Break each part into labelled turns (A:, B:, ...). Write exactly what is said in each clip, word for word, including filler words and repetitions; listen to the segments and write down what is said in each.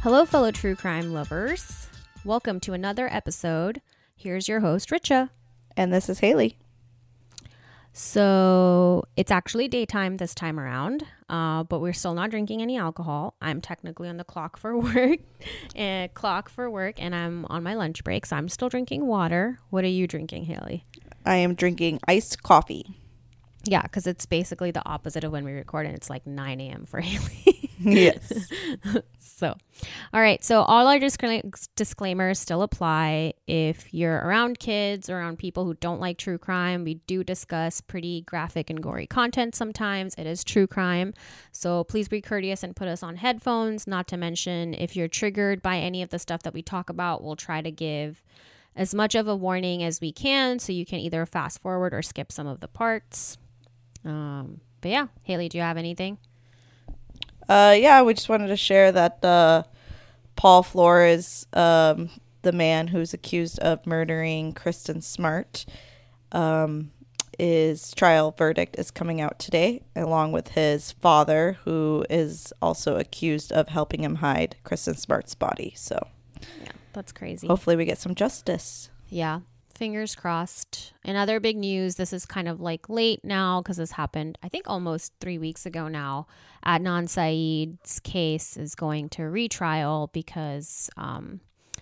A: Hello, fellow true crime lovers. Welcome to another episode. Here's your host, Richa.
B: And this is Haley.
A: So it's actually daytime this time around, uh, but we're still not drinking any alcohol. I'm technically on the clock for work, and clock for work, and I'm on my lunch break, so I'm still drinking water. What are you drinking, Haley?
B: I am drinking iced coffee.
A: Yeah, because it's basically the opposite of when we record, and it's like nine a.m. for Haley.
B: Yes.
A: So, all right. So all our discla- disclaimers still apply. If you're around kids, around people who don't like true crime, we do discuss pretty graphic and gory content sometimes. It is true crime. So please be courteous and put us on headphones. Not to mention, if you're triggered by any of the stuff that we talk about, we'll try to give as much of a warning as we can, so you can either fast forward or skip some of the parts. Um, but yeah, Haley, do you have anything?
B: Uh, yeah, we just wanted to share that uh, Paul Flores, um, the man who's accused of murdering Kristen Smart, um, his trial verdict is coming out today, along with his father, who is also accused of helping him hide Kristen Smart's body. So,
A: yeah, that's crazy.
B: Hopefully we get some justice.
A: Yeah. Fingers crossed. In other big news, this is kind of like late now because this happened, I think, almost three weeks ago now. Adnan Syed's case is going to retrial because um,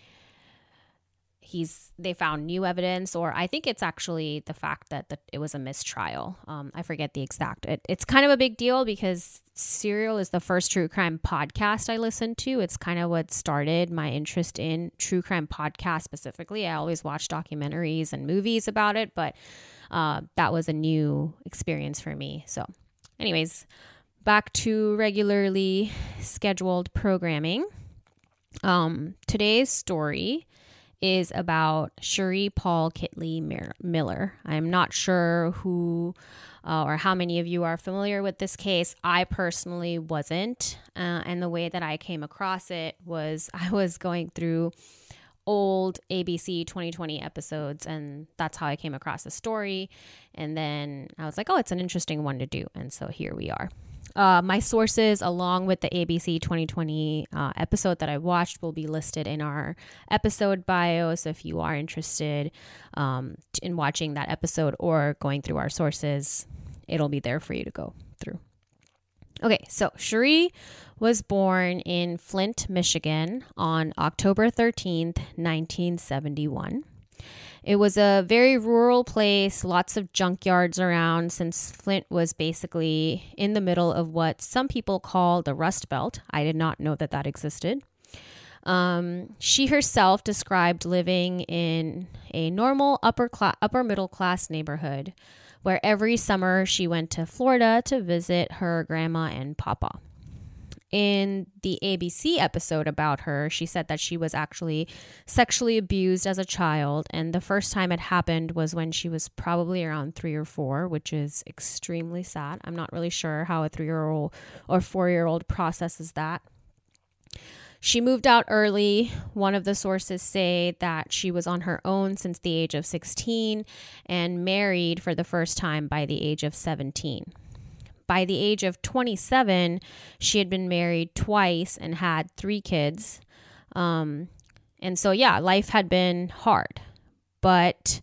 A: he's they found new evidence, or I think it's actually the fact that the, it was a mistrial. Um, I forget the exact. It, it's kind of a big deal because Serial is the first true crime podcast I listened to. It's kind of what started my interest in true crime podcasts specifically. I always watch documentaries and movies about it, but uh, that was a new experience for me. So anyways, back to regularly scheduled programming. Um, today's story is about Cherie Paul Kitley Miller. I'm not sure who uh, or how many of you are familiar with this case. I personally wasn't. Uh, and the way that I came across it was I was going through old A B C twenty twenty episodes, and that's how I came across the story. And then I was like, oh, it's an interesting one to do. And so here we are. Uh, my sources, along with the A B C twenty twenty uh, episode that I watched, will be listed in our episode bio. So if you are interested um, in watching that episode or going through our sources, it'll be there for you to go through. Okay, so Cherie was born in Flint, Michigan on October thirteenth, nineteen seventy-one. It was a very rural place, lots of junkyards around, since Flint was basically in the middle of what some people call the Rust Belt. I did not know that that existed. Um, she herself described living in a normal upper class, upper middle class neighborhood where every summer she went to Florida to visit her grandma and papa. In the A B C episode about her, she said that she was actually sexually abused as a child, and the first time it happened was when she was probably around three or four, which is extremely sad. I'm not really sure how a three-year-old or four-year-old processes that. She moved out early. One of the sources say that she was on her own since the age of sixteen and married for the first time by the age of seventeen. By the age of twenty-seven, she had been married twice and had three kids. Um, and so, yeah, life had been hard. But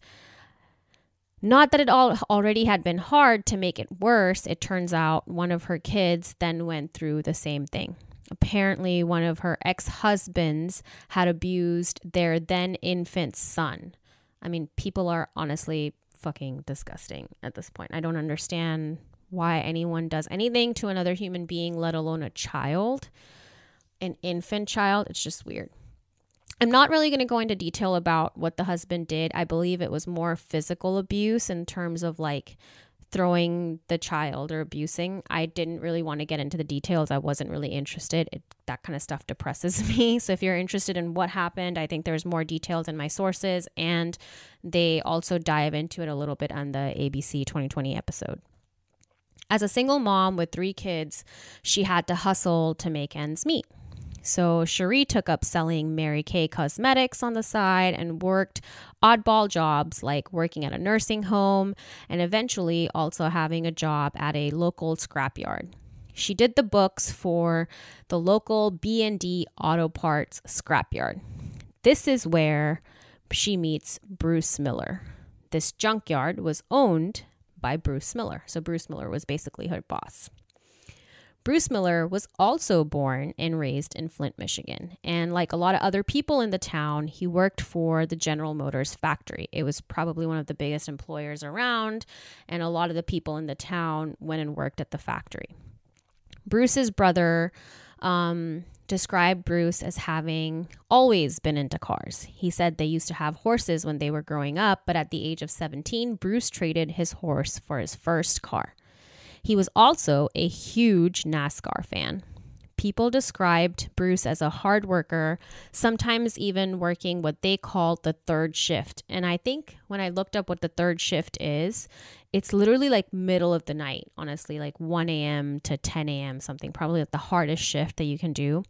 A: not that it all already had been hard. To make it worse, it turns out one of her kids then went through the same thing. Apparently, one of her ex-husbands had abused their then infant son. I mean, people are honestly fucking disgusting at this point. I don't understand why anyone does anything to another human being, let alone a child, an infant child. It's just weird. I'm not really going to go into detail about what the husband did. I believe it was more physical abuse in terms of like throwing the child or abusing. I didn't really want to get into the details. I wasn't really interested. It, that kind of stuff depresses me. So if you're interested in what happened, I think there's more details in my sources, and they also dive into it a little bit on the A B C twenty twenty episode. As a single mom with three kids, she had to hustle to make ends meet. So Cherie took up selling Mary Kay cosmetics on the side and worked oddball jobs like working at a nursing home and eventually also having a job at a local scrapyard. She did the books for the local B and D Auto Parts scrapyard. This is where she meets Bruce Miller. This junkyard was owned by Bruce Miller. So Bruce Miller was basically her boss. Bruce Miller was also born and raised in Flint, Michigan. And like a lot of other people in the town, he worked for the General Motors factory. It was probably one of the biggest employers around, and a lot of the people in the town went and worked at the factory. Bruce's brother um, described Bruce as having always been into cars. He said they used to have horses when they were growing up, but at the age of seventeen, Bruce traded his horse for his first car. He was also a huge NASCAR fan. People described Bruce as a hard worker, sometimes even working what they called the third shift. And I think when I looked up what the third shift is, it's literally like middle of the night, honestly, like one a.m. to ten a.m. something, probably like the hardest shift that you can do.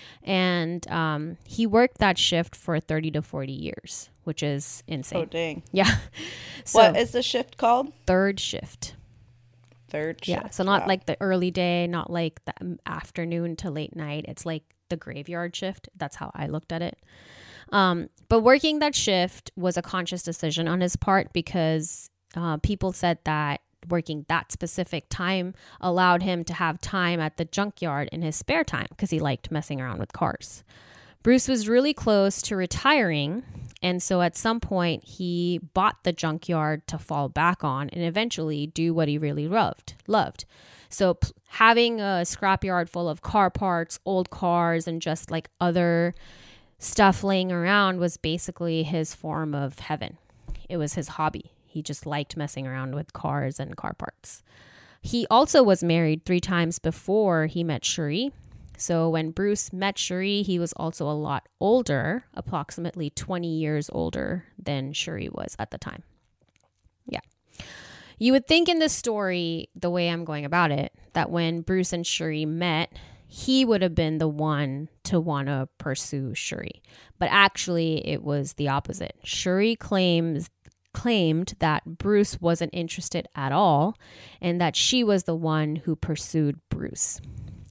A: And um, he worked that shift for thirty to forty years, which is insane.
B: Oh, dang.
A: Yeah. So,
B: what is the shift called?
A: Third shift.
B: Third shift.
A: Yeah, so not
B: wow.
A: like the early day, not like the afternoon to late night. It's like the graveyard shift. That's how I looked at it. Um, but working that shift was a conscious decision on his part because uh, people said that working that specific time allowed him to have time at the junkyard in his spare time because he liked messing around with cars. Bruce was really close to retiring, and so at some point he bought the junkyard to fall back on and eventually do what he really loved. Loved. So p- having a scrapyard full of car parts, old cars, and just like other stuff laying around was basically his form of heaven. It was his hobby. He just liked messing around with cars and car parts. He also was married three times before he met Cherie. So when Bruce met Cherie, he was also a lot older, approximately twenty years older than Cherie was at the time. Yeah. You would think in this story, the way I'm going about it, that when Bruce and Cherie met, he would have been the one to want to pursue Cherie. But actually, it was the opposite. Cherie claims claimed that Bruce wasn't interested at all and that she was the one who pursued Bruce.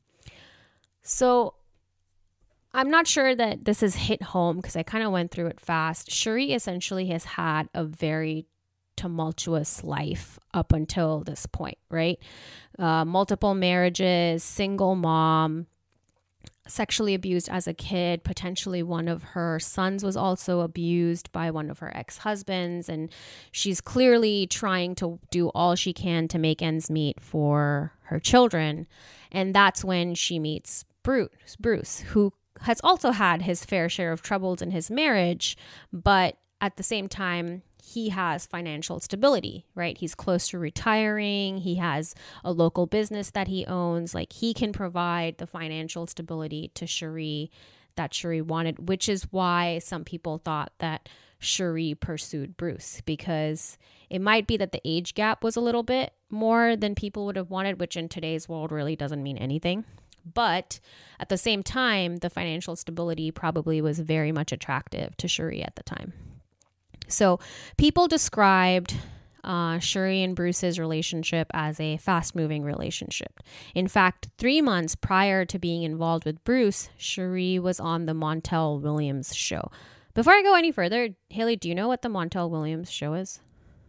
A: So I'm not sure that this has hit home because I kind of went through it fast. Cherie essentially has had a very tumultuous life up until this point, right? Uh, multiple marriages, single mom, sexually abused as a kid. Potentially one of her sons was also abused by one of her ex-husbands. And she's clearly trying to do all she can to make ends meet for her children. And that's when she meets Bruce, Bruce, who has also had his fair share of troubles in his marriage, but at the same time, he has financial stability, right? He's close to retiring. He has a local business that he owns. Like he can provide the financial stability to Cherie that Cherie wanted, which is why some people thought that Cherie pursued Bruce, because it might be that the age gap was a little bit more than people would have wanted, which in today's world really doesn't mean anything. But at the same time, the financial stability probably was very much attractive to Cherie at the time. So people described uh, Cherie and Bruce's relationship as a fast-moving relationship. In fact, three months prior to being involved with Bruce, Cherie was on the Montel Williams show. Before I go any further, Haley, do you know what the Montel Williams show is?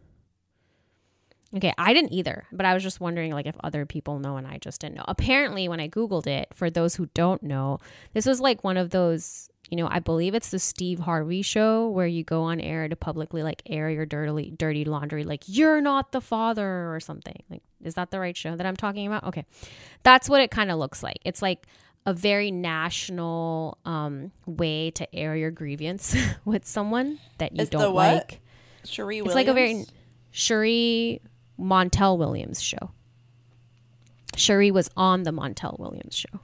A: Okay, I didn't either, but I was just wondering like if other people know and I just didn't know. Apparently, when I Googled it, for those who don't know, this was like one of those, you know, I believe it's the Steve Harvey show where you go on air to publicly like air your dirty, dirty laundry, like you're not the father or something. Like, is that the right show that I'm talking about? Okay, that's what it kind of looks like. It's like a very national um, way to air your grievance with someone that you
B: It's
A: don't
B: the what?
A: like.
B: Cherie
A: It's
B: Williams?
A: like a very Cherie Montel Williams show. Cherie was on the Montel Williams show.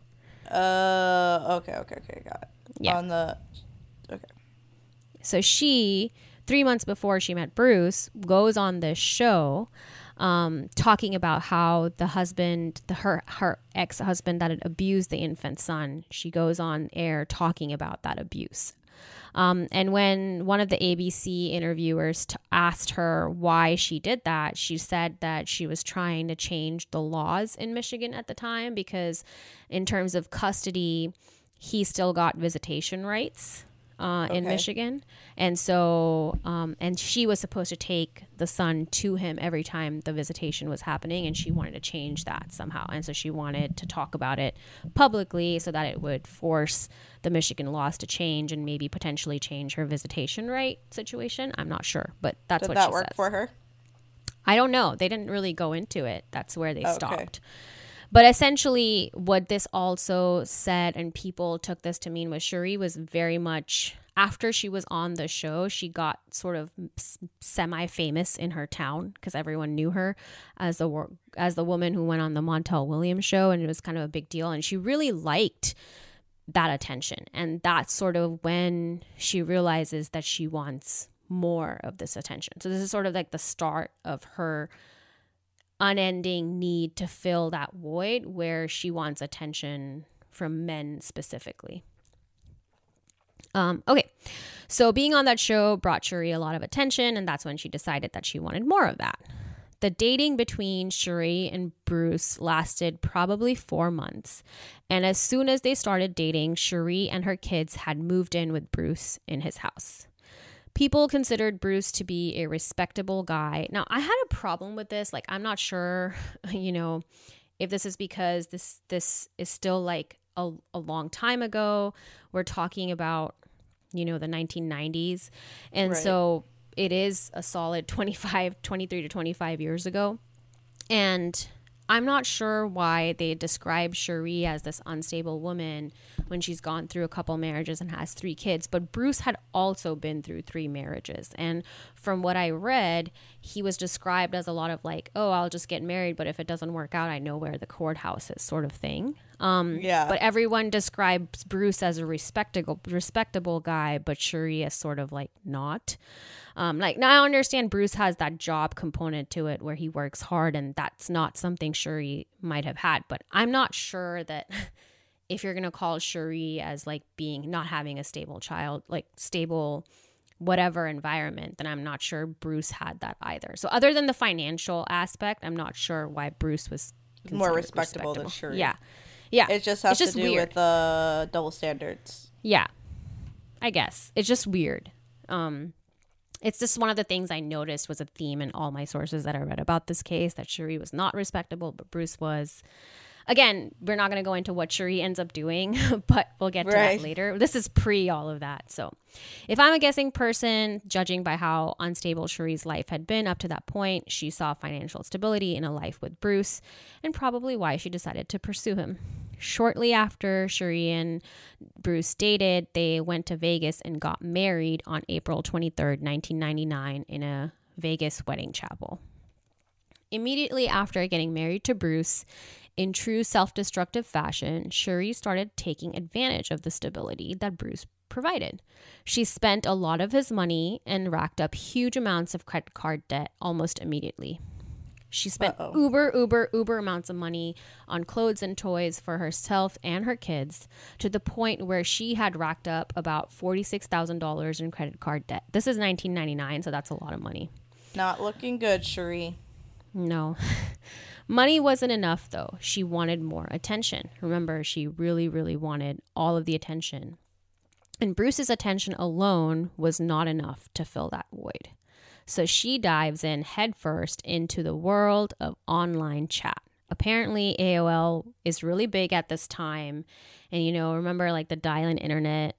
B: Uh, okay, okay, okay, got it.
A: Yeah.
B: On the, okay.
A: So she, three months before she met Bruce, goes on this show um, talking about how the husband, the, her, her ex-husband that had abused the infant son, she goes on air talking about that abuse. Um, and when one of the A B C interviewers t- asked her why she did that, she said that she was trying to change the laws in Michigan at the time because in terms of custody, he still got visitation rights uh, in
B: Okay.
A: Michigan. And so, um, and she was supposed to take the son to him every time the visitation was happening, and she wanted to change that somehow. And so she wanted to talk about it publicly so that it would force the Michigan laws to change and maybe potentially change her visitation right situation. I'm not sure, but that's
B: Did
A: what
B: that
A: she
B: work
A: says.
B: for her?
A: I don't know. They didn't really go into it. That's where they
B: Okay.
A: stopped. But essentially, what this also said, and people took this to mean, was Cherie was very much, after she was on the show, she got sort of semi-famous in her town because everyone knew her as the wor- as the woman who went on the Montel Williams show, and it was kind of a big deal. And she really liked that attention. And that's sort of when she realizes that she wants more of this attention. So this is sort of like the start of her unending need to fill that void where she wants attention from men specifically. Um, okay, so being on that show brought Cherie a lot of attention, and that's when she decided that she wanted more of that. The dating between Cherie and Bruce lasted probably four months, and as soon as they started dating, Cherie and her kids had moved in with Bruce in his house. People considered Bruce to be a respectable guy. Now, I had a problem with this. Like, I'm not sure, you know, if this is because this this is still like a, a long time ago. We're talking about, you know, the nineteen nineties. And
B: Right.
A: so it is a solid twenty-five, twenty-three to twenty-five years ago. And I'm not sure why they describe Cherie as this unstable woman when she's gone through a couple marriages and has three kids. But Bruce had also been through three marriages. And from what I read, he was described as a lot of like, oh, I'll just get married, but if it doesn't work out, I know where the courthouse is, sort of thing. Um,
B: Yeah.
A: But everyone describes Bruce as a respectable, respectable guy, but Cherie as sort of like not. Um, like, now I understand Bruce has that job component to it where he works hard, and that's not something Cherie might have had. But I'm not sure that if you're going to call Cherie as like being not having a stable child, like stable whatever environment, then I'm not sure Bruce had that either. So other than the financial aspect, I'm not sure why Bruce was
B: More
A: considered
B: respectable than Cherie.
A: Yeah. Yeah.
B: It just has
A: It's just
B: to do
A: weird.
B: with uh, double standards.
A: Yeah, I guess. It's just weird. Um, it's just one of the things I noticed was a theme in all my sources that I read about this case, that Cherie was not respectable, but Bruce was. Again, we're not going to go into what Cherie ends up doing, but we'll get to
B: Right.
A: that later. This is pre all of that. So if I'm a guessing person, judging by how unstable Cherie's life had been up to that point, she saw financial stability in a life with Bruce, and probably why she decided to pursue him. Shortly after Cherie and Bruce dated, they went to Vegas and got married on April twenty-third, nineteen ninety-nine in a Vegas wedding chapel. Immediately after getting married to Bruce, in true self-destructive fashion, Cherie started taking advantage of the stability that Bruce provided. She spent a lot of his money and racked up huge amounts of credit card debt almost immediately. She spent
B: Uh-oh.
A: uber, uber, uber amounts of money on clothes and toys for herself and her kids, to the point where she had racked up about forty-six thousand dollars in credit card debt. This is nineteen ninety-nine, so that's a lot of money.
B: Not looking good, Cherie.
A: No. Money wasn't enough, though. She wanted more attention. Remember, she really, really wanted all of the attention. And Bruce's attention alone was not enough to fill that void. So she dives in headfirst into the world of online chat. Apparently, A O L is really big at this time. And, you know, remember like the dial-in internet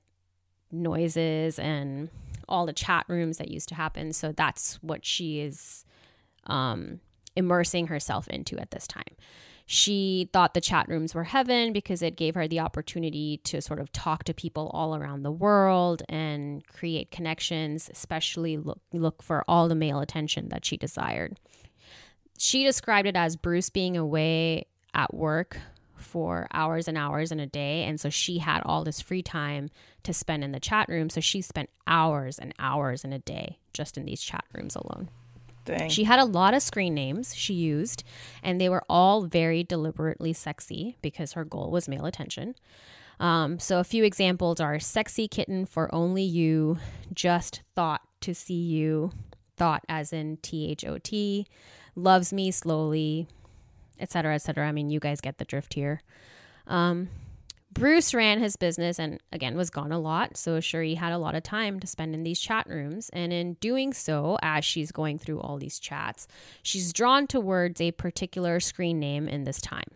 A: noises and all the chat rooms that used to happen. So that's what she is um, immersing herself into at this time. She thought the chat rooms were heaven because it gave her the opportunity to sort of talk to people all around the world and create connections, especially look, look for all the male attention that she desired. She described it as Bruce being away at work for hours and hours in a day. And so she had all this free time to spend in the chat room. So she spent hours and hours in a day just in these chat rooms alone.
B: Dang.
A: She had a lot of screen names she used, and they were all very deliberately sexy because her goal was male attention. Um, so a few examples are sexy kitten for only you, just thought to see you, thought as in T H O T, loves me slowly, et cetera, et cetera. I mean, you guys get the drift here. Um, Bruce ran his business and, again, was gone a lot. So Shuri had a lot of time to spend in these chat rooms. And in doing so, as she's going through all these chats, she's drawn towards a particular screen name in this time.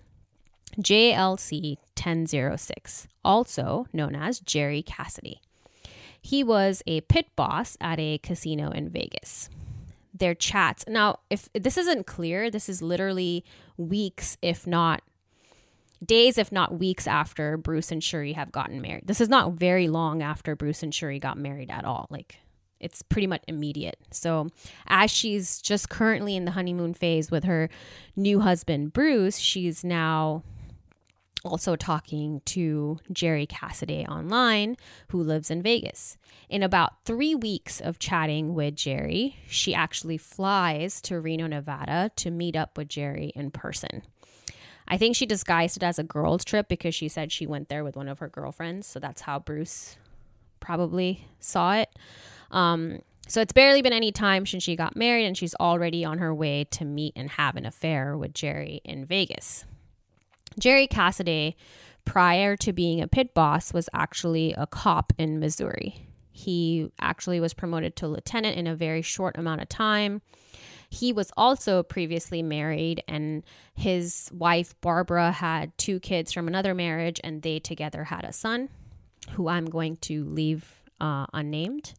A: J L C ten oh six, also known as Jerry Cassidy. He was a pit boss at a casino in Vegas. Their chats, now, if this isn't clear, this is literally weeks, if not days, if not weeks after Bruce and Shuri have gotten married. This is not very long after Bruce and Shuri got married at all. Like, it's pretty much immediate. So as she's just currently in the honeymoon phase with her new husband, Bruce, she's now also talking to Jerry Cassidy online, who lives in Vegas. In about three weeks of chatting with Jerry, she actually flies to Reno, Nevada to meet up with Jerry in person. I think she disguised it as a girls' trip because she said she went there with one of her girlfriends. So that's how Bruce probably saw it. Um, so it's barely been any time since she got married, and she's already on her way to meet and have an affair with Jerry in Vegas. Jerry Cassidy, prior to being a pit boss, was actually a cop in Missouri. He actually was promoted to lieutenant in a very short amount of time. He was also previously married, and his wife, Barbara, had two kids from another marriage, and they together had a son, who I'm going to leave uh, unnamed.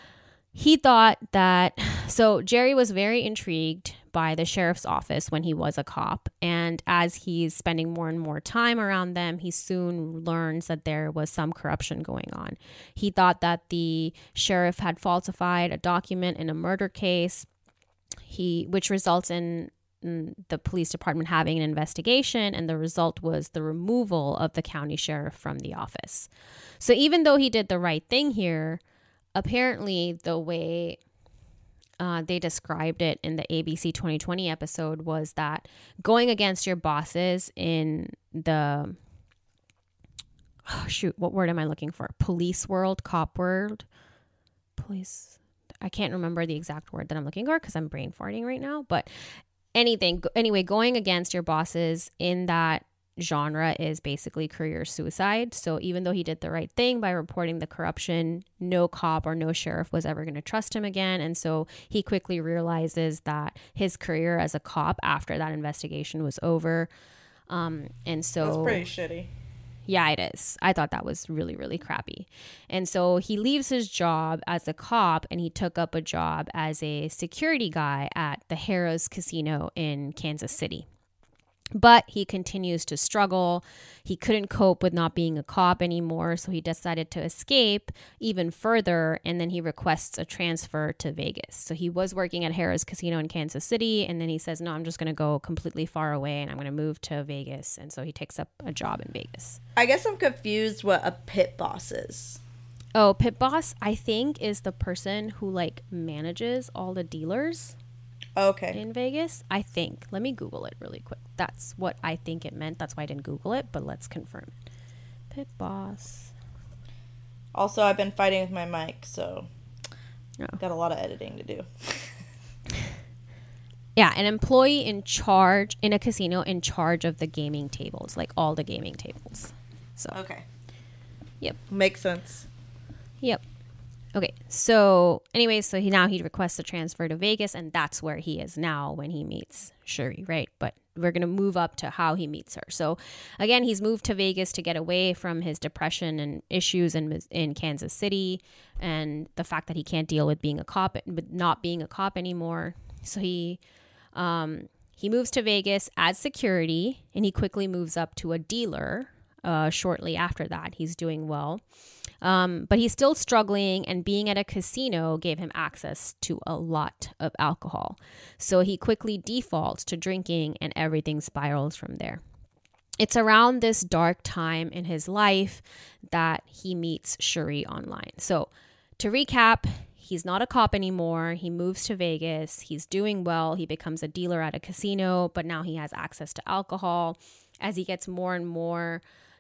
A: He thought that, so Jerry was very intrigued by the sheriff's office when he was a cop, and as he's spending more and more time around them, he soon learns that there was some corruption going on. He thought that the sheriff had falsified a document in a murder case, He, which results in, in the police department having an investigation, and the result was the removal of the county sheriff from the office. So even though he did the right thing here, apparently the way uh, they described it in the A B C twenty twenty episode was that going against your bosses in the, oh shoot, what word am I looking for? Police world, cop world, police... I can't remember the exact word that I'm looking for because I'm brain farting right now. But anything, anyway, going against your bosses in that genre is basically career suicide. So even though he did the right thing by reporting the corruption, no cop or no sheriff was ever going to trust him again. And so he quickly realizes that his career as a cop after that investigation was over. Um, and so
B: that's pretty shitty.
A: Yeah, it is. I thought that was really, really crappy. And so he leaves his job as a cop, and he took up a job as a security guy at the Harrah's Casino in Kansas City. But he continues to struggle. He couldn't cope with not being a cop anymore, so he decided to escape even further, and then he requests a transfer to Vegas. So he was working at Harrah's Casino in Kansas City, and then he says, no, I'm just going to go completely far away, and I'm going to move to Vegas. And so he takes up a job in Vegas.
B: I guess I'm confused what a pit boss is.
A: Oh, pit boss, I think, is the person who, like, manages all the dealers.
B: Okay.
A: In Vegas, I think. Let me Google it really quick. That's what I think it meant. That's why I didn't Google it, but let's confirm it. Pit boss.
B: Also, I've been fighting with my mic, so
A: oh.
B: got a lot of editing to do.
A: Yeah, an employee in charge in a casino in charge of the gaming tables, like all the gaming tables. So
B: okay.
A: Yep.
B: Makes sense.
A: Yep. Okay, so anyway, so he now he requests a transfer to Vegas, and that's where he is now when he meets Shuri, right? But we're going to move up to how he meets her. So again, he's moved to Vegas to get away from his depression and issues in in Kansas City, and the fact that he can't deal with being a cop, with not being a cop anymore. So he um, he moves to Vegas as security, and he quickly moves up to a dealer uh, shortly after that. He's doing well. Um, but he's still struggling, and being at a casino gave him access to a lot of alcohol. So he quickly defaults to drinking, and everything spirals from there. It's around this dark time in his life that he meets Shuri online. So to recap, he's not a cop anymore. He moves to Vegas. He's doing well. He becomes a dealer at a casino, but now he has access to alcohol. As he gets more and more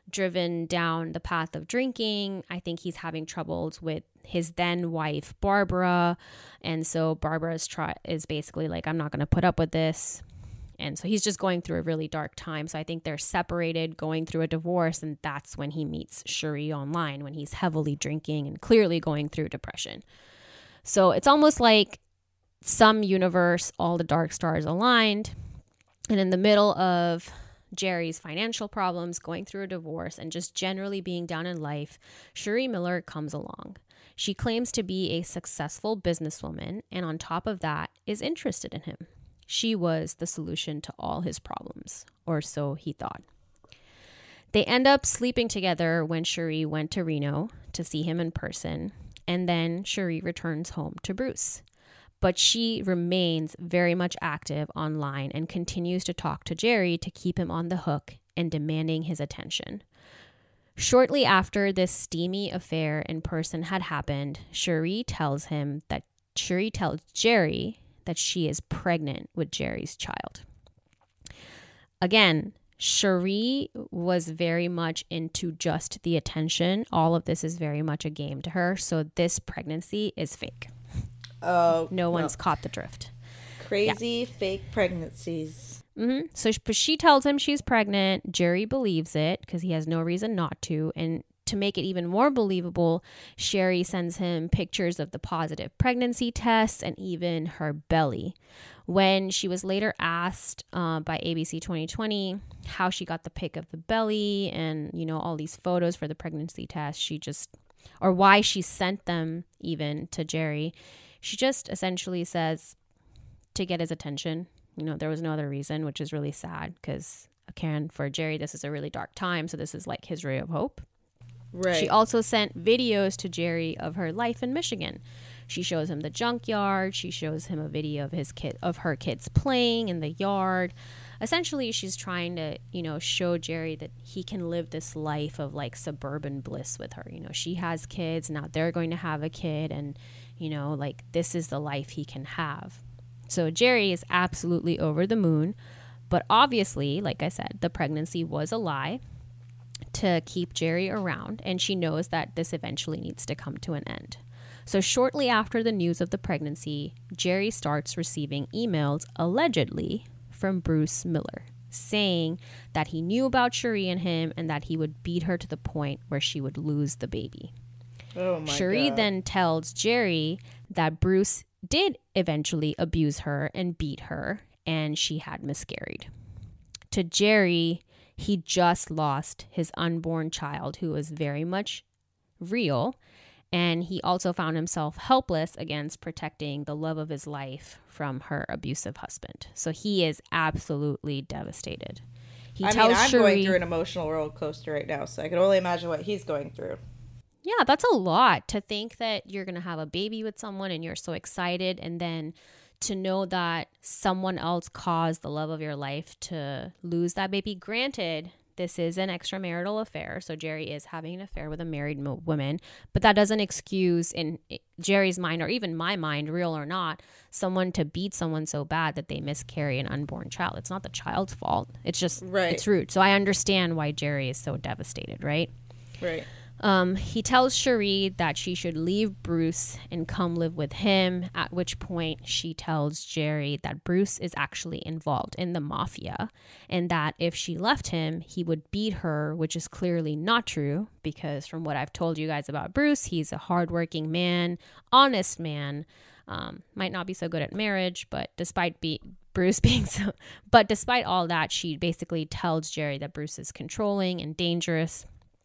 A: driven down the path of drinking. I think he's having troubles with his then wife, Barbara. And so Barbara is, try- is basically like, I'm not going to put up with this. And so he's just going through a really dark time. So I think they're separated, going through a divorce. And that's when he meets Cherie online, when he's heavily drinking and clearly going through depression. So it's almost like some universe, all the dark stars aligned. And in the middle of Jerry's financial problems, going through a divorce, and just generally being down in life, Cherie Miller comes along. She claims to be a successful businesswoman, and on top of that, is interested in him. She was the solution to all his problems, or so he thought. They end up sleeping together when Cherie went to Reno to see him in person, and then Cherie returns home to Bruce. But she remains very much active online and continues to talk to Jerry to keep him on the hook and demanding his attention. Shortly after this steamy affair in person had happened, Cherie tells him that Cherie tells Jerry that she is pregnant with Jerry's child. Again, Cherie was very much into just the attention. All of this is very much a game to her. So this pregnancy is fake.
B: Oh,
A: no one's
B: no.
A: caught the drift.
B: Crazy yeah. fake pregnancies.
A: Mm-hmm. So but she tells him she's pregnant. Jerry believes it because he has no reason not to. And to make it even more believable, Cherie sends him pictures of the positive pregnancy tests and even her belly. When she was later asked uh, by A B C twenty twenty how she got the pic of the belly and, you know, all these photos for the pregnancy test, she just, or why she sent them even to Jerry, she just essentially says to get his attention. You know, there was no other reason, which is really sad because, Karen, for Jerry, this is a really dark time. So this is like his ray of hope. Right. She also sent videos to Jerry of her life in Michigan. She shows him the junkyard. She shows him a video of his kid, of her kids playing in the yard. Essentially, she's trying to, you know, show Jerry that he can live this life of like suburban bliss with her. You know, she has kids, now they're going to have a kid, and, you know, like this is the life he can have. So Jerry is absolutely over the moon. But obviously, like I said, the pregnancy was a lie to keep Jerry around, and she knows that this eventually needs to come to an end. So shortly after the news of the pregnancy, Jerry starts receiving emails, allegedly, from Bruce Miller, saying that he knew about Cherie and him and that he would beat her to the point where she would lose the baby.
B: Oh my
A: Cherie
B: God.
A: then tells Jerry that Bruce did eventually abuse her and beat her, and she had miscarried. To Jerry, he just lost his unborn child, who was very much real, and he also found himself helpless against protecting the love of his life from her abusive husband. So he is absolutely devastated. He
B: I
A: tells
B: mean, I'm
A: Cherie,
B: going through an emotional roller coaster right now, so I can only imagine what he's going through.
A: Yeah, that's a lot to think that you're going to have a baby with someone and you're so excited, and then to know that someone else caused the love of your life to lose that baby. Granted, this is an extramarital affair, so Jerry is having an affair with a married mo- woman, but that doesn't excuse, in Jerry's mind, or even my mind, real or not, someone to beat someone so bad that they miscarry an unborn child. It's not the child's fault. It's just, right. It's rude. So I understand why Jerry is so devastated, right?
B: Right.
A: Um, he tells Cherie that she should leave Bruce and come live with him, at which point she tells Jerry that Bruce is actually involved in the mafia and that if she left him, he would beat her, which is clearly not true because from what I've told you guys about Bruce, he's a hardworking man, honest man, um, might not be so good at marriage, but despite be- Bruce being so, but despite all that, she basically tells Jerry that Bruce is controlling and dangerous.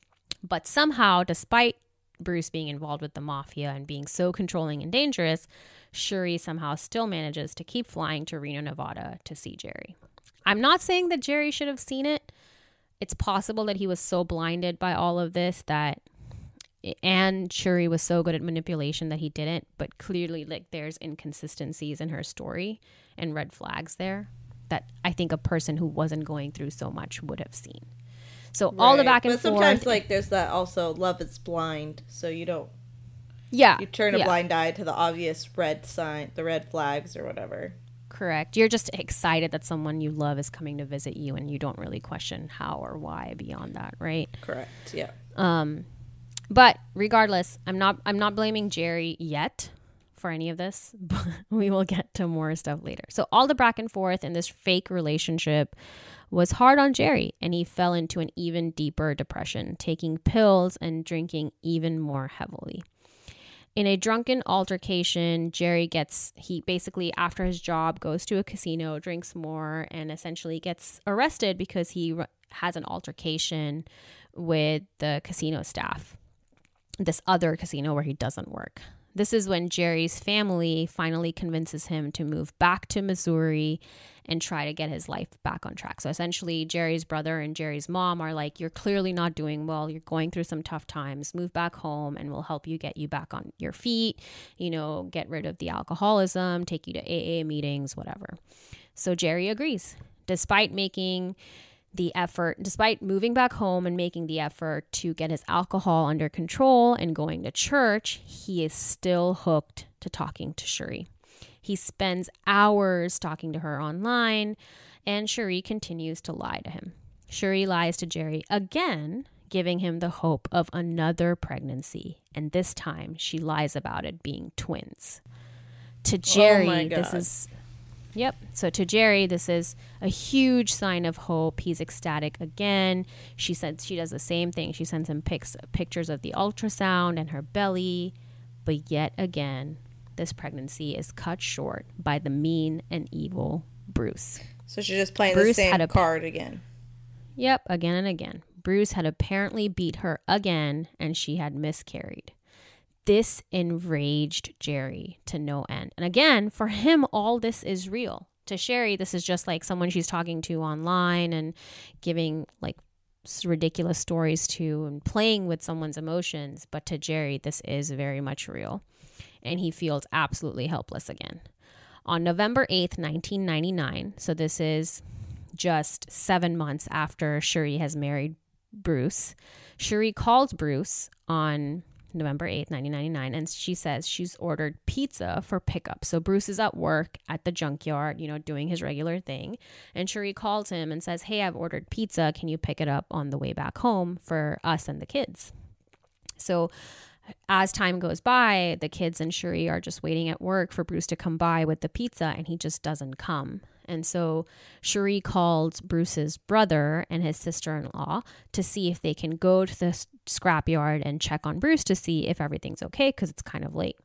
A: But somehow, despite Bruce being involved with the mafia and being so controlling and dangerous, Cherie somehow still manages to keep flying to Reno, Nevada to see Jerry. I'm not saying that Jerry should have seen it. It's possible that he was so blinded by all of this that, and Cherie was so good at manipulation that he didn't, but clearly like there's inconsistencies in her story and red flags there that I think a person who wasn't going through so much would have seen. So right. all the back and
B: but
A: forth.
B: But sometimes, like, there's that also, love is blind, so you don't.
A: Yeah.
B: You turn a
A: yeah.
B: blind eye to the obvious red sign, the red flags or whatever.
A: Correct. You're just excited that someone you love is coming to visit you, and you don't really question how or why beyond that, right?
B: Correct. Yeah.
A: Um, but regardless, I'm not I'm not blaming Jerry yet for any of this, but we will get to more stuff later. So all the back and forth in this fake relationship was hard on Jerry, and he fell into an even deeper depression, taking pills and drinking even more heavily. In a drunken altercation, Jerry gets, he basically, after his job, goes to a casino, drinks more, and essentially gets arrested because he has an altercation with the casino staff, this other casino where he doesn't work. This is when Jerry's family finally convinces him to move back to Missouri and try to get his life back on track. So essentially, Jerry's brother and Jerry's mom are like, you're clearly not doing well. You're going through some tough times. Move back home and we'll help you get you back on your feet, you know, get rid of the alcoholism, take you to A A meetings, whatever. So Jerry agrees, despite making the effort, despite moving back home and making the effort to get his alcohol under control and going to church, he is still hooked to talking to Sheree. He spends hours talking to her online, and Sheree continues to lie to him. Sheree lies to Jerry again, giving him the hope of another pregnancy, and this time she lies about it being twins. To Jerry,
B: oh my God.
A: this is... Yep. So to Jerry, this is a huge sign of hope. He's ecstatic again. She said she does the same thing. She sends him pics, pictures of the ultrasound and her belly. But yet again, this pregnancy is cut short by the mean and evil Bruce.
B: So she's just playing
A: Bruce
B: the same
A: had a,
B: card again.
A: Yep. Again and again. Bruce had apparently beat her again, and she had miscarried. This enraged Jerry to no end. And again, for him, all this is real. To Sherry, this is just like someone she's talking to online and giving like ridiculous stories to and playing with someone's emotions. But to Jerry, this is very much real. And he feels absolutely helpless again. On November eighth, nineteen ninety-nine, so this is just seven months after Sherry has married Bruce, Sherry calls Bruce on November eighth, nineteen ninety-nine, and she says she's ordered pizza for pickup. So Bruce is at work at the junkyard, you know, doing his regular thing, and Sheree calls him and says, hey, I've ordered pizza. Can you pick it up on the way back home for us and the kids? So as time goes by, the kids and Sheree are just waiting at work for Bruce to come by with the pizza, and he just doesn't come. And so Sheree called Bruce's brother and his sister-in-law to see if they can go to the scrapyard and check on Bruce to see if everything's okay, because it's kind of late.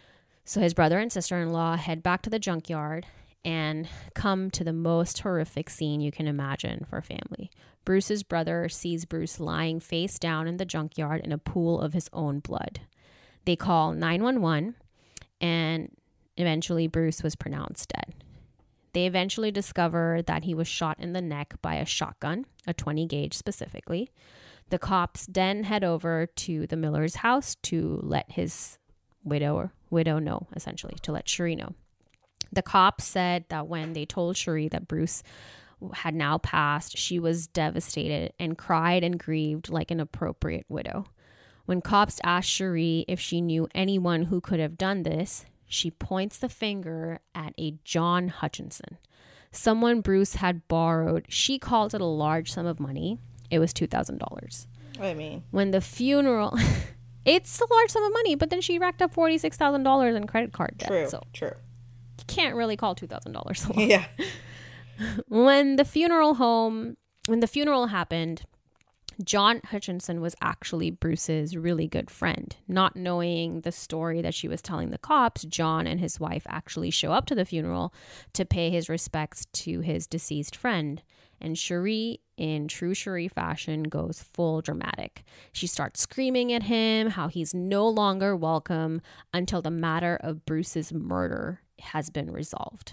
A: So his brother and sister-in-law head back to the junkyard and come to the most horrific scene you can imagine for a family. Bruce's brother sees Bruce lying face down in the junkyard in a pool of his own blood. They call nine one one, and eventually Bruce was pronounced dead. They eventually discover that he was shot in the neck by a shotgun, a twenty gauge specifically. The cops then head over to the Miller's house to let his widow widow know, essentially, to let Sheree know. The cops said that when they told Sheree that Bruce had now passed, she was devastated and cried and grieved like an appropriate widow. When cops asked Sheree if she knew anyone who could have done this, she points the finger at a John Hutchinson, someone Bruce had borrowed. She called it a large sum of money. It was two thousand dollars.
B: I mean,
A: when the funeral, it's a large sum of money, but then she racked up forty-six thousand dollars in credit card debt.
B: True,
A: so
B: true.
A: You can't really call two thousand dollars a lot.
B: Yeah.
A: When the funeral home, when the funeral happened, John Hutchinson was actually Bruce's really good friend. Not knowing the story that she was telling the cops, John and his wife actually show up to the funeral to pay his respects to his deceased friend. And Sheree, in true Sheree fashion, goes full dramatic. She starts screaming at him how he's no longer welcome until the matter of Bruce's murder has been resolved.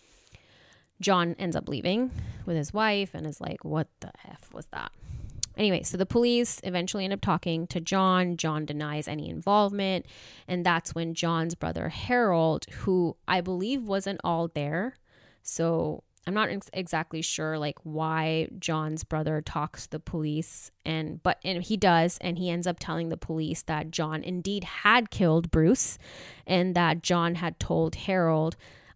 A: John ends up leaving with his wife and is like, what the F was that? Anyway, so the police eventually end up talking to John. John denies any involvement. And that's when John's brother, Harold, who I believe wasn't all there. So I'm not ex- exactly sure like why John's brother talks to the police. And but and he does. And he ends up telling the police that John indeed had killed Bruce. And that John had told Harold,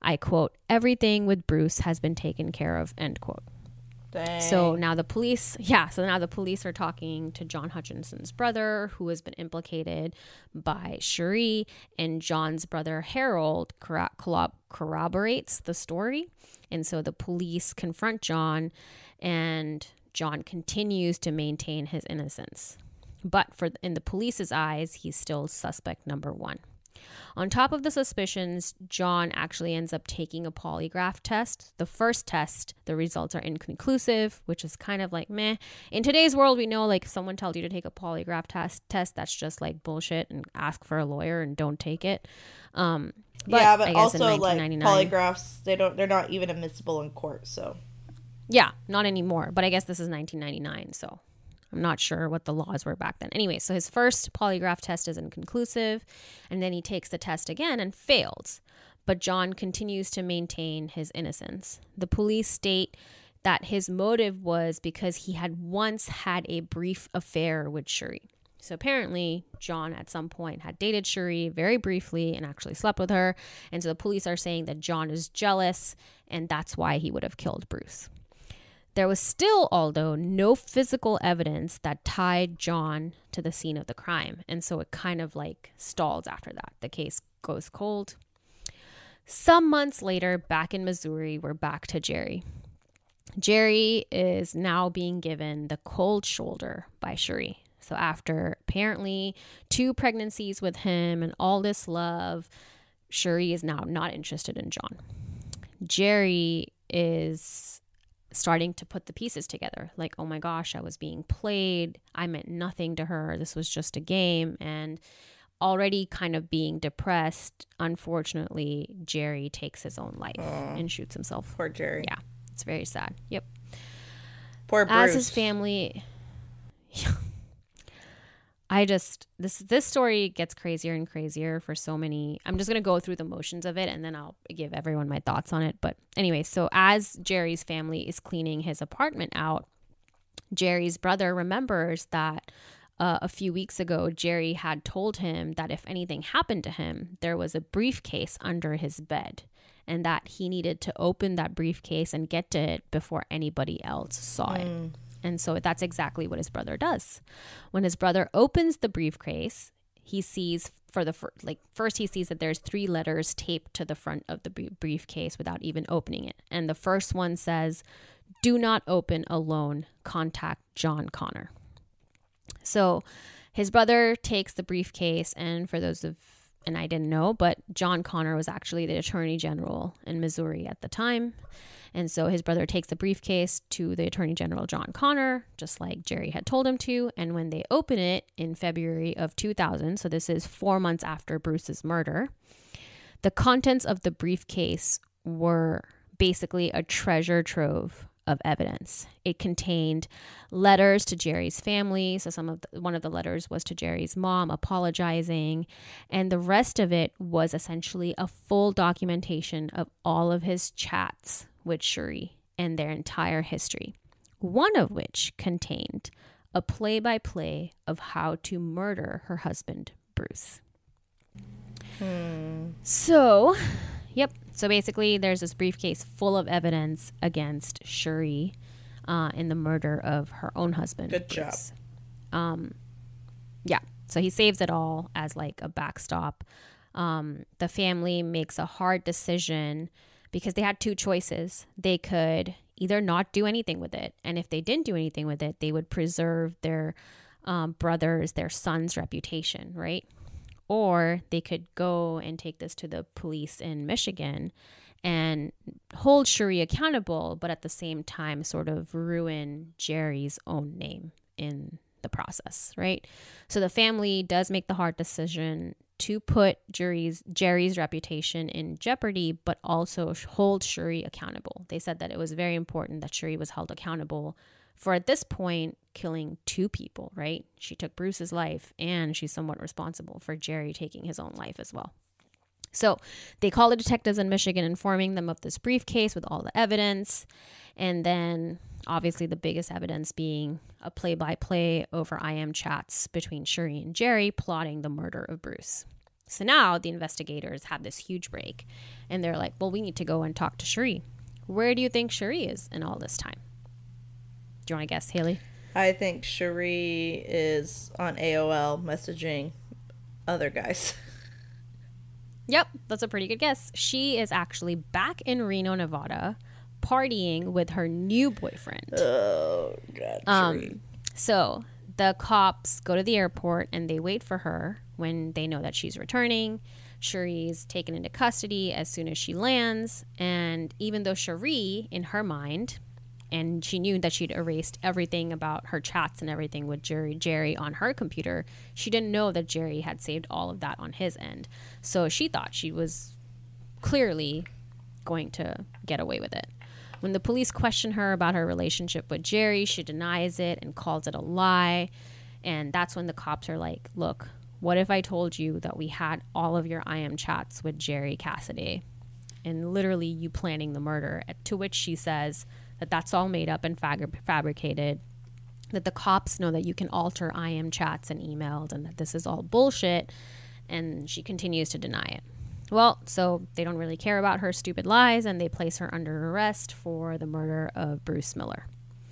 A: I quote, everything with Bruce has been taken care of, end quote.
B: Dang.
A: So now the police, yeah, so now the police are talking to John Hutchinson's brother, who has been implicated by Cherie, and John's brother Harold corro- corroborates the story. And so the police confront John, and John continues to maintain his innocence. But for in the police's eyes, he's still suspect number one. On top of the suspicions, John actually ends up taking a polygraph test. The first test, the results are inconclusive, which is kind of like meh. In today's world, we know like if someone tells you to take a polygraph test, test that's just like bullshit, and ask for a lawyer and don't take it. Um, but
B: yeah, but
A: I guess
B: also like polygraphs, they don't, they're not even admissible in court. So
A: yeah, not anymore. But I guess this is nineteen ninety-nine, so I'm not sure what the laws were back then. Anyway, so his first polygraph test is inconclusive, and then he takes the test again and fails. But John continues to maintain his innocence. The police state that his motive was because he had once had a brief affair with Cherie. So apparently, John at some point had dated Cherie very briefly and actually slept with her. And so the police are saying that John is jealous, and that's why he would have killed Bruce. There was still, although, no physical evidence that tied John to the scene of the crime. And so it kind of like stalls after that. The case goes cold. Some months later, back in Missouri, we're back to Jerry. Jerry is now being given the cold shoulder by Cherie. So after apparently two pregnancies with him and all this love, Cherie is now not interested in John. Jerry is starting to put the pieces together. Like, oh my gosh, I was being played. I meant nothing to her. This was just a game. And already kind of being depressed, unfortunately, Jerry takes his own life Aww. and shoots himself.
B: Poor Jerry.
A: Yeah, it's very sad. Yep.
B: Poor Bruce.
A: As his family... I just, this this story gets crazier and crazier for so many. I'm just going to go through the motions of it, and then I'll give everyone my thoughts on it. But anyway, so as Jerry's family is cleaning his apartment out, Jerry's brother remembers that uh, a few weeks ago, Jerry had told him that if anything happened to him, there was a briefcase under his bed, and that he needed to open that briefcase and get to it before anybody else saw it. Mm. And so that's exactly what his brother does. When his brother opens the briefcase, he sees for the fir- like first he sees that there's three letters taped to the front of the briefcase without even opening it. And the first one says, "Do not open alone. Contact John Connor." So his brother takes the briefcase, and for those of and I didn't know, but John Connor was actually the Attorney General in Missouri at the time. And so his brother takes the briefcase to the Attorney General, John Connor, just like Jerry had told him to. And when they open it in February of two thousand, so this is four months after Bruce's murder, the contents of the briefcase were basically a treasure trove of evidence. It contained letters to Jerry's family. So some of the, one of the letters was to Jerry's mom apologizing, and the rest of it was essentially a full documentation of all of his chats with Cherie and their entire history, one of which contained a play-by-play of how to murder her husband, Bruce. Hmm. So, yep. So basically, there's this briefcase full of evidence against Cherie uh, in the murder of her own husband.
B: Good
A: Bruce.
B: job.
A: Um, yeah. So he saves it all as like a backstop. Um, the family makes a hard decision because they had two choices. They could either not do anything with it, and if they didn't do anything with it, they would preserve their um, brother's, their son's reputation, right? Or they could go and take this to the police in Michigan and hold Cherie accountable, but at the same time sort of ruin Jerry's own name in the process, right? So the family does make the hard decision to put Jerry's, Jerry's reputation in jeopardy, but also hold Cherie accountable. They said that it was very important that Cherie was held accountable for, at this point, killing two people, right? She took Bruce's life, and she's somewhat responsible for Jerry taking his own life as well. So they call the detectives in Michigan, informing them of this briefcase with all the evidence. And then obviously the biggest evidence being a play-by-play over I M chats between Cherie and Jerry plotting the murder of Bruce. So now the investigators have this huge break and they're like, well, we need to go and talk to Cherie. Where do you think Cherie is in all this time? Do you want to guess, Haley?
B: I think Cherie is on A O L messaging other guys.
A: Yep, that's a pretty good guess. She is actually back in Reno, Nevada, partying with her new boyfriend.
B: Oh, God.
A: Um, so the cops go to the airport and they wait for her when they know that she's returning. Cherie's taken into custody as soon as she lands. And even though Cherie, in her mind, and she knew that she'd erased everything about her chats and everything with Jerry, Jerry on her computer, she didn't know that Jerry had saved all of that on his end. So she thought she was clearly going to get away with it. When the police question her about her relationship with Jerry, she denies it and calls it a lie. And that's when the cops are like, look, what if I told you that we had all of your I M chats with Jerry Cassidy and literally you planning the murder? To which she says that that's all made up and fab- fabricated, that the cops know that you can alter I M chats and emails and that this is all bullshit. And she continues to deny it. Well, so they don't really care about her stupid lies and they place her under arrest for the murder of Bruce Miller.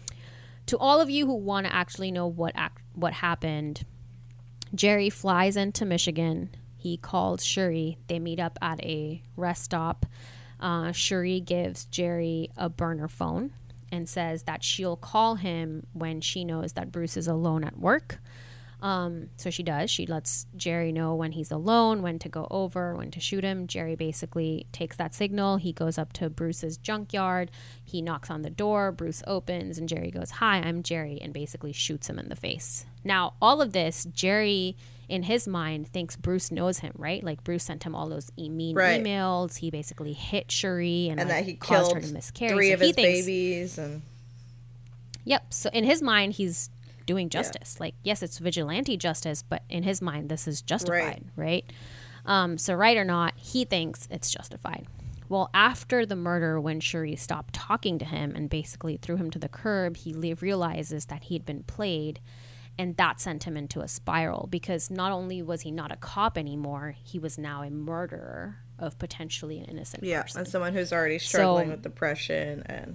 A: To all of you who want to actually know what act- what happened, Jerry flies into Michigan. He calls Cherie. They meet up at a rest stop. Uh, Cherie gives Jerry a burner phone and says that she'll call him when she knows that Bruce is alone at work. Um, so she does. She lets Jerry know when he's alone, when to go over, when to shoot him. Jerry basically takes that signal. He goes up to Bruce's junkyard. He knocks on the door. Bruce opens and Jerry goes, "Hi, I'm Jerry," and basically shoots him in the face. Now, all of this, Jerry, in his mind, thinks Bruce knows him, right? Like Bruce sent him all those e- mean
B: right.
A: emails. He basically hit Cherie and,
B: and
A: like,
B: that he
A: caused
B: killed
A: her to miscarry.
B: three
A: so
B: of
A: he
B: his
A: thinks,
B: babies. And
A: yep. So in his mind, he's doing justice. Yeah. Like, yes, it's vigilante justice, but in his mind, this is justified, right? right? Um, so right or not, he thinks it's justified. Well, after the murder, when Cherie stopped talking to him and basically threw him to the curb, he le- realizes that he'd been played, and that sent him into a spiral because not only was he not a cop anymore, he was now a murderer of potentially an innocent
B: yeah,
A: person.
B: and someone who's already struggling
A: so,
B: with depression and...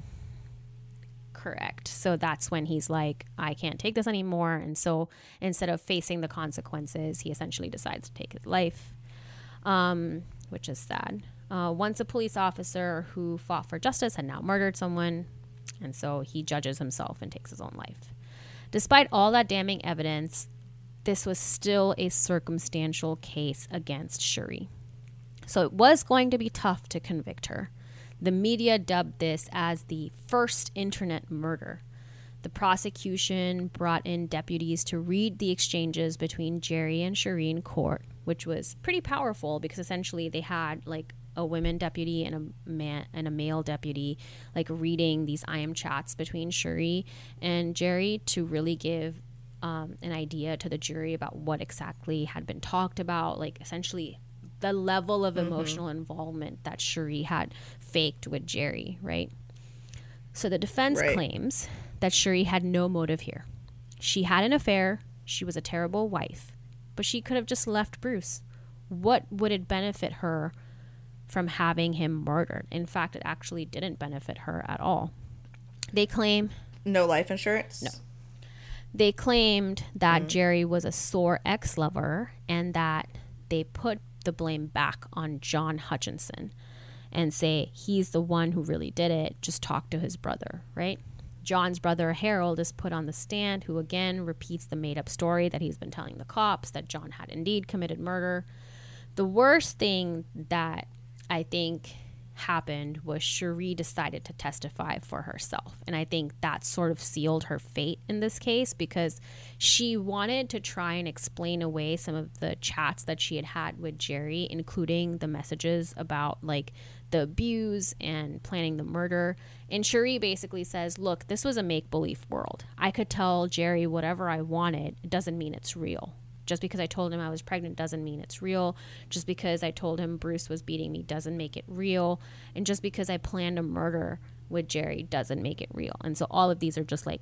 A: Correct. So that's when he's like, I can't take this anymore. And so instead of facing the consequences, he essentially decides to take his life, um, which is sad. Uh, once a police officer who fought for justice had now murdered someone, and so he judges himself and takes his own life. Despite all that damning evidence, this was still a circumstantial case against Cherie. So it was going to be tough to convict her. The media dubbed this as the first internet murder. The prosecution brought in deputies to read the exchanges between Jerry and Cherie in court, which was pretty powerful because essentially they had like a women deputy and a man and a male deputy like reading these I M chats between Cherie and Jerry to really give um, an idea to the jury about what exactly had been talked about, like essentially the level of emotional mm-hmm. involvement that Cherie had faked with Jerry, right? So the defense right. claims that Cherie had no motive here. She had an affair. She was a terrible wife, but she could have just left Bruce. What would it benefit her from having him murdered? In fact, it actually didn't benefit her at all. They claim...
B: No life insurance?
A: No. They claimed that mm-hmm. Jerry was a sore ex-lover and that they put the blame back on John Hutchinson and say he's the one who really did it. Just talk to his brother, right? John's brother Harold is put on the stand, who again repeats the made-up story that he's been telling the cops, that John had indeed committed murder. The worst thing that I think happened was Cherie decided to testify for herself. And I think that sort of sealed her fate in this case because she wanted to try and explain away some of the chats that she had had with Jerry, including the messages about like the abuse and planning the murder. And Cherie basically says, look, this was a make-believe world. I could tell Jerry whatever I wanted. It doesn't mean it's real. Just because I told him I was pregnant doesn't mean it's real. Just because I told him Bruce was beating me doesn't make it real. And just because I planned a murder with Jerry doesn't make it real. And so all of these are just like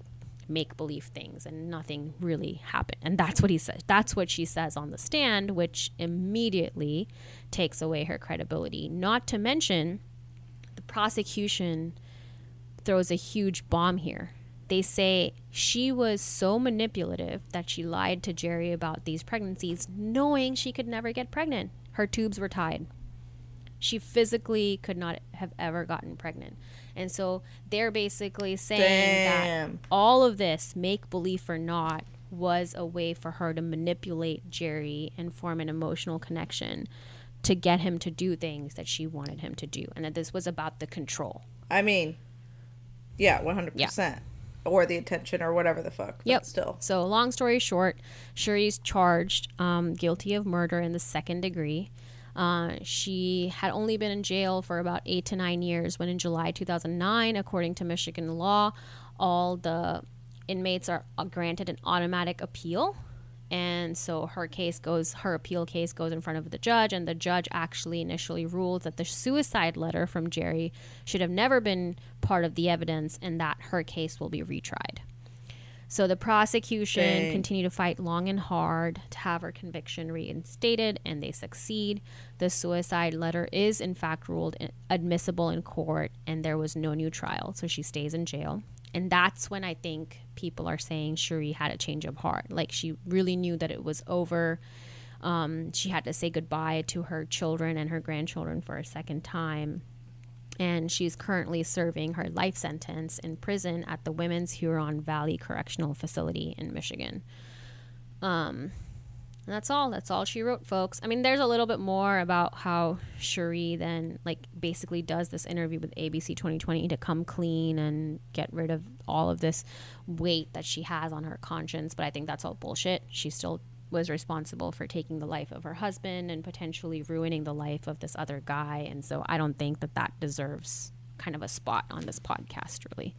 A: make believe things and nothing really happened. And that's what he said. That's what she says on the stand, which immediately takes away her credibility. Not to mention, the prosecution throws a huge bomb here. They say she was so manipulative that she lied to Jerry about these pregnancies, knowing she could never get pregnant. Her tubes were tied. She physically could not have ever gotten pregnant. And so they're basically saying
B: Damn.
A: that all of this, make believe or not, was a way for her to manipulate Jerry and form an emotional connection to get him to do things that she wanted him to do. And that this was about the control.
B: I mean, yeah, one hundred percent. Yeah. Or the attention or whatever the fuck.
A: Yep.
B: Still.
A: So long story short, Shuri's charged um, guilty of murder in the second degree. Uh, she had only been in jail for about eight to nine years when in July two thousand nine, according to Michigan law, all the inmates are granted an automatic appeal. And so her case goes, her appeal case goes in front of the judge, and the judge actually initially ruled that the suicide letter from Jerry should have never been part of the evidence and that her case will be retried. So the prosecution Dang. continued to fight long and hard to have her conviction reinstated, and they succeed. The suicide letter is, in fact, ruled admissible in court, and there was no new trial, so she stays in jail. And that's when I think people are saying Shuri had a change of heart. Like, she really knew that it was over. Um, she had to say goodbye to her children and her grandchildren for a second time. And she's currently serving her life sentence in prison at the Women's Huron Valley Correctional Facility in Michigan. Um, and that's all. That's all she wrote, folks. I mean, there's a little bit more about how Shuri then, like, basically does this interview with A B C twenty twenty to come clean and get rid of all of this weight that she has on her conscience. But I think that's all bullshit. She still was responsible for taking the life of her husband and potentially ruining the life of this other guy. And so I don't think that that deserves kind of a spot on this podcast, really.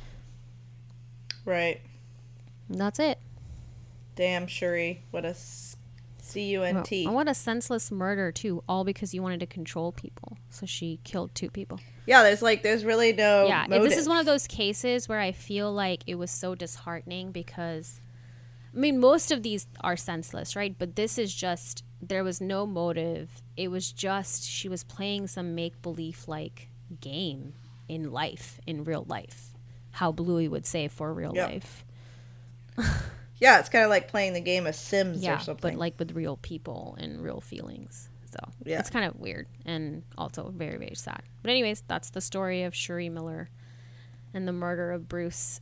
B: Right.
A: And that's it.
B: Damn, Shuri. What a C U N T.
A: Well, what a senseless murder, too, all because you wanted to control people. So she killed two people.
B: Yeah, there's like, there's really no
A: Yeah,
B: motive.
A: This is one of those cases where I feel like it was so disheartening because, I mean, most of these are senseless, right? But this is just, there was no motive. It was just, she was playing some make-believe, like, game in life, in real life. How Bluey would say for real yep. life.
B: Yeah, it's kind of like playing the game of Sims
A: yeah,
B: or something.
A: But like with real people and real feelings. So
B: yeah.
A: It's kind of weird and also very, very sad. But anyways, that's the story of Shuri Miller and the murder of Bruce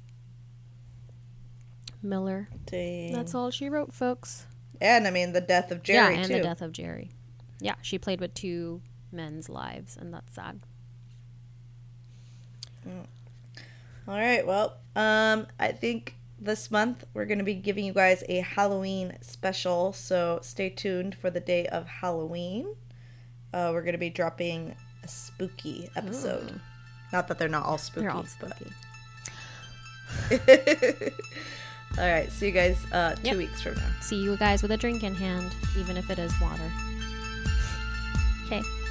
A: Miller.
B: Dang.
A: That's all she wrote, folks.
B: And I mean the death of Jerry,
A: yeah, and
B: too.
A: the death of Jerry. Yeah, she played with two men's lives, and that's sad.
B: Mm. All right, well, um, I think this month we're going to be giving you guys a Halloween special, so stay tuned for the day of Halloween. Uh, we're going to be dropping a spooky episode. Mm. Not that they're not all spooky.
A: They're all spooky.
B: All right, see you guys uh, two yep. weeks from now.
A: See you guys with a drink in hand, even if it is water. Okay.